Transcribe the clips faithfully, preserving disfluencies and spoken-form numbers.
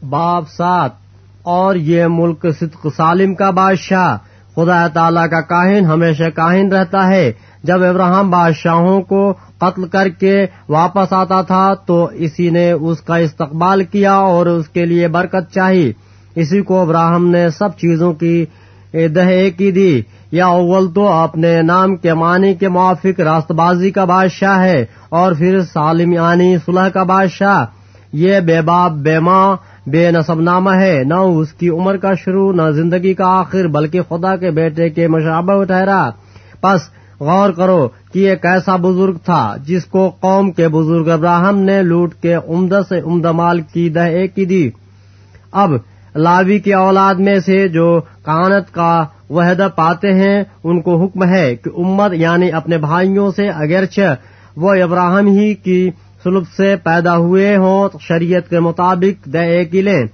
باب سات اور یہ ملک صدق سالم کا بادشاہ خدا تعالی کا کاہن ہمیشہ کاہن رہتا ہے. جب ابراہیم بادشاہوں کو قتل کر کے واپس آتا تھا تو اسی نے اس کا استقبال کیا اور اس کے لیے برکت چاہی. اسی کو ابراہیم نے سب چیزوں کی دہے کی دی. یا اول تو اپنے نام کے معنی کے موافق راست بازی کا بادشاہ ہے اور پھر سالم یعنی صلح کا بادشاہ. یہ بے باپ بے ماں بے نسب نامہ ہے، نہ اس کی عمر کا شروع نہ زندگی کا آخر، بلکہ خدا کے بیٹے کے مشابہ ٹھہرا. پس غور کرو کہ یہ کیسا بزرگ تھا جس کو قوم کے بزرگ ابراہیم نے لوٹ کے عمدہ سے عمدہ مال کی دہے کی دی. اب لاوی کی اولاد میں سے جو کہانت کا وحدہ پاتے ہیں ان کو حکم ہے کہ امت یعنی اپنے بھائیوں سے اگرچہ وہ ابراہیم ہی کی سلب سے پیدا ہوئے ہوں شریعت کے مطابق دہے کی لیں،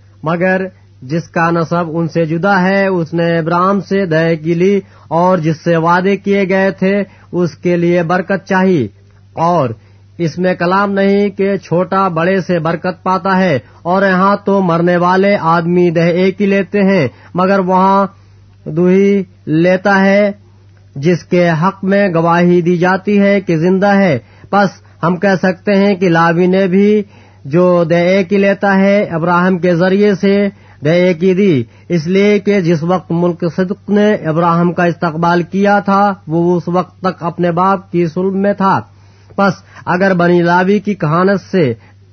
مگر جس کا نسب ان سے جدا ہے اس نے ابراہیم سے دہے کی لی اور جس سے وعدے کیے گئے تھے اس کے لیے برکت چاہیے. اور اس میں کلام نہیں کہ چھوٹا بڑے سے برکت پاتا ہے، اور یہاں تو مرنے والے آدمی دہے کی لیتے ہیں مگر وہاں دوہی لیتا ہے جس کے حق میں گواہی دی جاتی ہے کہ زندہ ہے. پس ہم کہہ سکتے ہیں کہ لاوی نے بھی جو دہے کی لیتا ہے ابراہیم کے ذریعے سے دہے کی دی، اس لیے کہ جس وقت ملک صدق نے ابراہیم کا استقبال کیا تھا وہ اس وقت تک اپنے باپ کی صلب میں تھا. پس اگر بنی لاوی کی کہانت سے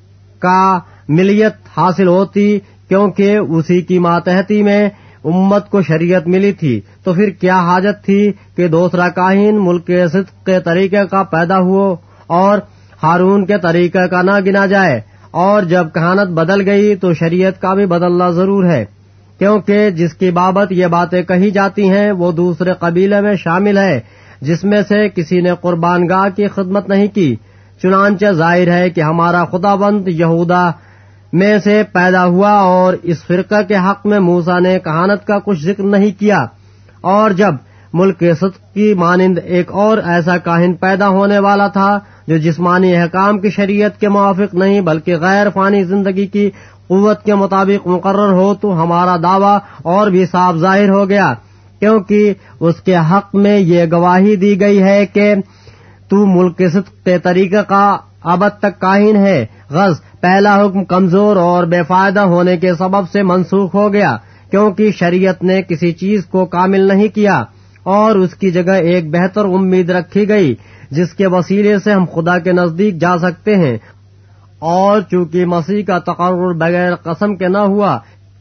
کا ملیت حاصل ہوتی کیونکہ اسی کی ماتحتی میں امت کو شریعت ملی تھی تو پھر کیا حاجت تھی کہ دوسرا کاہن ملک صدق کے طریقے کا پیدا ہو اور ہارون کے طریقے کا نہ گنا جائے. اور جب کہانت بدل گئی تو شریعت کا بھی بدلنا ضرور ہے، کیونکہ جس کی بابت یہ باتیں کہی جاتی ہیں وہ دوسرے قبیلے میں شامل ہے جس میں سے کسی نے قربان گاہ کی خدمت نہیں کی. چنانچہ ظاہر ہے کہ ہمارا خداوند یہودا میں سے پیدا ہوا اور اس فرقہ کے حق میں موسیٰ نے کہانت کا کچھ ذکر نہیں کیا. اور جب ملک صدق کی مانند ایک اور ایسا کاہن پیدا ہونے والا تھا جو جسمانی احکام کی شریعت کے موافق نہیں بلکہ غیر فانی زندگی کی قوت کے مطابق مقرر ہو تو ہمارا دعویٰ اور بھی صاف ظاہر ہو گیا، کیونکہ اس کے حق میں یہ گواہی دی گئی ہے کہ تو ملک صدق کے طریقہ کا ابد تک کاہن ہے. غرض پہلا حکم کمزور اور بے فائدہ ہونے کے سبب سے منسوخ ہو گیا، کیونکہ شریعت نے کسی چیز کو کامل نہیں کیا اور اس کی جگہ ایک بہتر امید رکھی گئی جس کے وسیلے سے ہم خدا کے نزدیک جا سکتے ہیں. اور چونکہ مسیح کا تقرر بغیر قسم کے نہ ہوا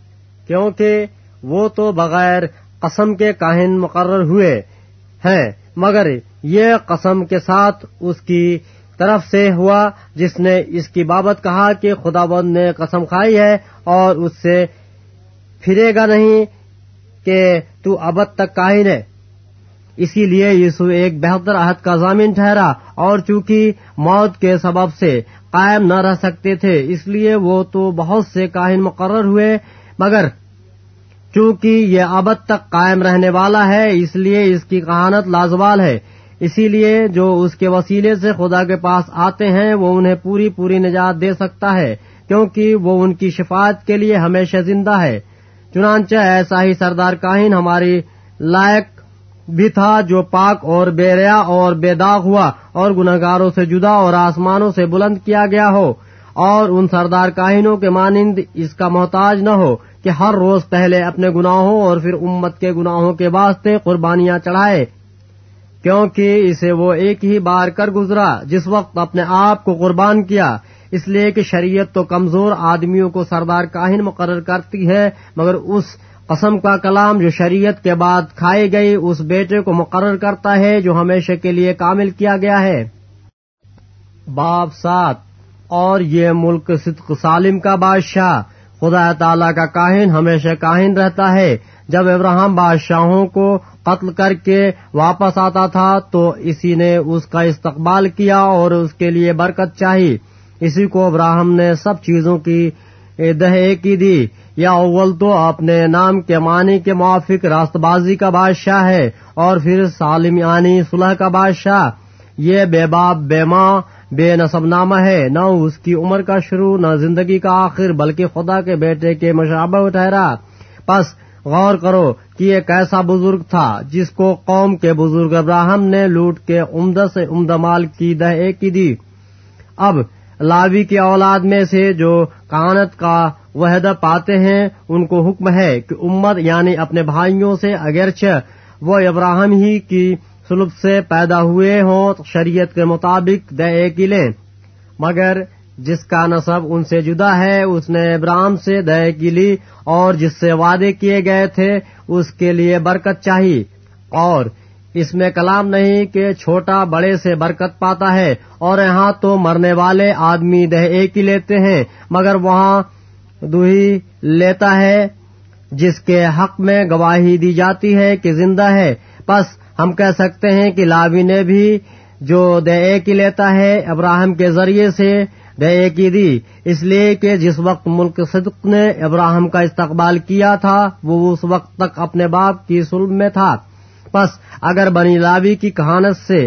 کیونکہ وہ تو بغیر قسم کے کاہن مقرر ہوئے ہیں، مگر یہ قسم کے ساتھ اس کی طرف سے ہوا جس نے اس کی بابت کہا کہ خداوند نے قسم کھائی ہے اور اس سے پھرے گا نہیں کہ تو ابد تک کاہن ہے. اسی لیے یسوع ایک بہتر عہد کا ضامن ٹھہرا، اور چونکہ موت کے سبب سے قائم نہ رہ سکتے تھے اس لیے وہ تو بہت سے کاہن مقرر ہوئے، مگر چونکہ یہ ابد تک قائم رہنے والا ہے اس لیے اس کی کہانت لازوال ہے. اسی لیے جو اس کے وسیلے سے خدا کے پاس آتے ہیں وہ انہیں پوری پوری نجات دے سکتا ہے، کیونکہ وہ ان کی شفاعت کے لیے ہمیشہ زندہ ہے. چنانچہ ایسا ہی سردار کاہن ہماری لائق بھی تھا جو پاک اور بے ریا اور بے داغ ہوا اور گنہگاروں سے جدا اور آسمانوں سے بلند کیا گیا ہو، اور ان سردار کاہنوں کے مانند اس کا محتاج نہ ہو کہ ہر روز پہلے اپنے گناہوں اور پھر امت کے گناہوں کے واسطے قربانیاں چڑھائے، کیونکہ اسے وہ ایک ہی بار کر گزرا جس وقت اپنے آپ کو قربان کیا. اس لیے کہ شریعت تو کمزور آدمیوں کو سردار کاہن مقرر کرتی ہے، مگر اس قسم کا کلام جو شریعت کے بعد کھائی گئی اس بیٹے کو مقرر کرتا ہے جو ہمیشہ کے لیے کامل کیا گیا ہے. باب سات اور یہ ملک صدق سالم کا بادشاہ خدا تعالی کا کاہن ہمیشہ کاہن رہتا ہے. جب ابراہیم بادشاہوں کو قتل کر کے واپس آتا تھا تو اسی نے اس کا استقبال کیا اور اس کے لیے برکت چاہی. اسی کو ابراہیم نے سب چیزوں کی دہے کی دی. یا اول تو اپنے نام کے معنی کے موافق راست بازی کا بادشاہ ہے اور پھر سالم یعنی صلح کا بادشاہ. یہ بے باپ بے ماں بے نسب نامہ ہے، نہ اس کی عمر کا شروع نہ زندگی کا آخر، بلکہ خدا کے بیٹے کے مشابہ ٹھہرا۔ پس غور کرو کہ یہ کیسا بزرگ تھا جس کو قوم کے بزرگ ابراہم نے لوٹ کے عمدہ سے عمدہ مال کی دہ کی دی۔ اب لاوی کی اولاد میں سے جو کہانت کا وحدہ پاتے ہیں ان کو حکم ہے کہ امت یعنی اپنے بھائیوں سے اگرچہ وہ ابراہم ہی کی سلب سے پیدا ہوئے ہوں شریعت کے مطابق دہ کی لیں، مگر جس کا نسب ان سے جدا ہے اس نے ابراہم سے دہ کی لی، اور جس سے وعدے کیے گئے تھے اس کے لیے برکت چاہیے۔ اور اس میں کلام نہیں کہ چھوٹا بڑے سے برکت پاتا ہے، اور یہاں تو مرنے والے آدمی دہ ایک ہی لیتے ہیں، مگر وہاں دوہی لیتا ہے جس کے حق میں گواہی دی جاتی ہے کہ زندہ ہے۔ پس ہم کہہ سکتے ہیں کہ لاوی نے بھی جو دہ ایک ہی لیتا ہے ابراہم کے ذریعے سے دہ ایک ہی دی، اس لیے کہ جس وقت ملک صدق نے ابراہم کا استقبال کیا تھا وہ اس وقت تک اپنے باپ کی صلب میں تھا۔ پس اگر بنی لاوی کی کہانت سے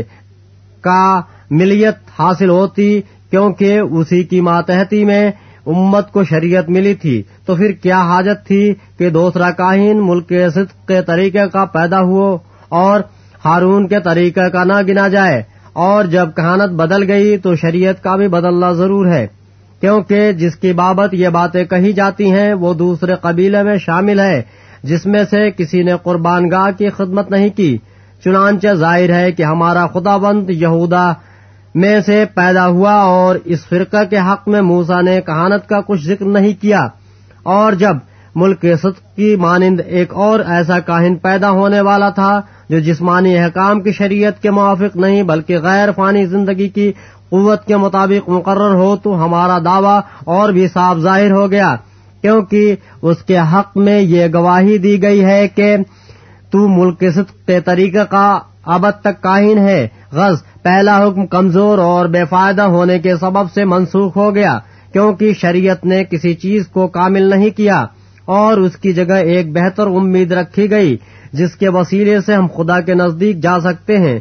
کا ملیت حاصل ہوتی کیونکہ اسی کی ماتحتی میں امت کو شریعت ملی تھی، تو پھر کیا حاجت تھی کہ دوسرا کاہن ملک صدق کے طریقے کا پیدا ہو اور ہارون کے طریقے کا نہ گنا جائے؟ اور جب کہانت بدل گئی تو شریعت کا بھی بدلنا ضرور ہے، کیونکہ جس کی بابت یہ باتیں کہی جاتی ہیں وہ دوسرے قبیلے میں شامل ہے جس میں سے کسی نے قربان گاہ کی خدمت نہیں کی۔ چنانچہ ظاہر ہے کہ ہمارا خداوند یہودا میں سے پیدا ہوا، اور اس فرقہ کے حق میں موسیٰ نے کہانت کا کچھ ذکر نہیں کیا۔ اور جب ملک صدق کی مانند ایک اور ایسا کاہن پیدا ہونے والا تھا جو جسمانی احکام کی شریعت کے موافق نہیں بلکہ غیر فانی زندگی کی قوت کے مطابق مقرر ہو، تو ہمارا دعویٰ اور بھی صاف ظاہر ہو گیا، کیونکہ اس کے حق میں یہ گواہی دی گئی ہے کہ تو ملک صدق کے طریقہ کا ابد تک کاہن ہے۔ غرض پہلا حکم کمزور اور بے فائدہ ہونے کے سبب سے منسوخ ہو گیا، کیونکہ شریعت نے کسی چیز کو کامل نہیں کیا، اور اس کی جگہ ایک بہتر امید رکھی گئی جس کے وسیلے سے ہم خدا کے نزدیک جا سکتے ہیں۔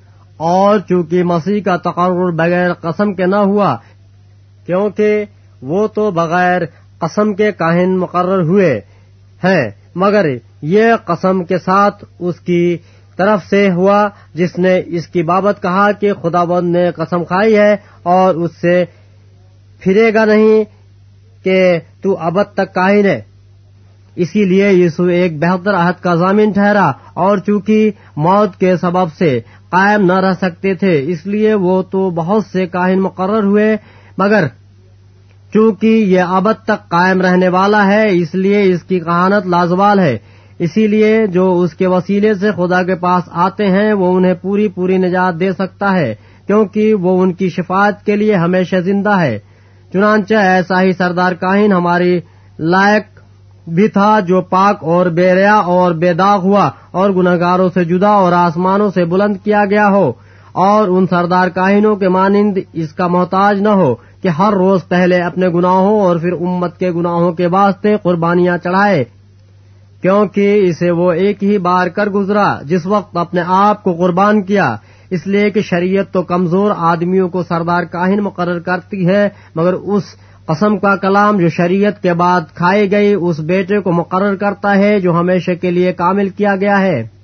اور چونکہ مسیح کا تقرر بغیر قسم کے نہ ہوا، کیونکہ وہ تو بغیر قسم کے کاہن مقرر ہوئے ہیں، مگر یہ قسم کے ساتھ اس کی طرف سے ہوا جس نے اس کی بابت کہا کہ خداوند نے قسم کھائی ہے اور اس سے پھرے گا نہیں کہ تو ابد تک کاہن ہے۔ اسی لیے یسوع ایک بہتر عہد کا ضامن ٹھہرا، اور چونکہ موت کے سبب سے قائم نہ رہ سکتے تھے اس لیے وہ تو بہت سے کاہن مقرر ہوئے، مگر چونکہ یہ ابد تک قائم رہنے والا ہے اس لیے اس کی کہانت لازوال ہے۔ اسی لیے جو اس کے وسیلے سے خدا کے پاس آتے ہیں وہ انہیں پوری پوری نجات دے سکتا ہے، کیونکہ وہ ان کی شفاعت کے لیے ہمیشہ زندہ ہے۔ چنانچہ ایسا ہی سردار کاہن ہماری لائق بھی تھا جو پاک اور بے ریا اور بے داغ ہوا اور گنہگاروں سے جدا اور آسمانوں سے بلند کیا گیا ہو، اور ان سردار کاہنوں کے مانند اس کا محتاج نہ ہو کہ ہر روز پہلے اپنے گناہوں اور پھر امت کے گناہوں کے واسطے قربانیاں چڑھائے، کیونکہ اسے وہ ایک ہی بار کر گزرا جس وقت اپنے آپ کو قربان کیا۔ اس لیے کہ شریعت تو کمزور آدمیوں کو سردار کاہن مقرر کرتی ہے، مگر اس قسم کا کلام جو شریعت کے بعد کھائی گئی اس بیٹے کو مقرر کرتا ہے جو ہمیشہ کے لیے کامل کیا گیا ہے۔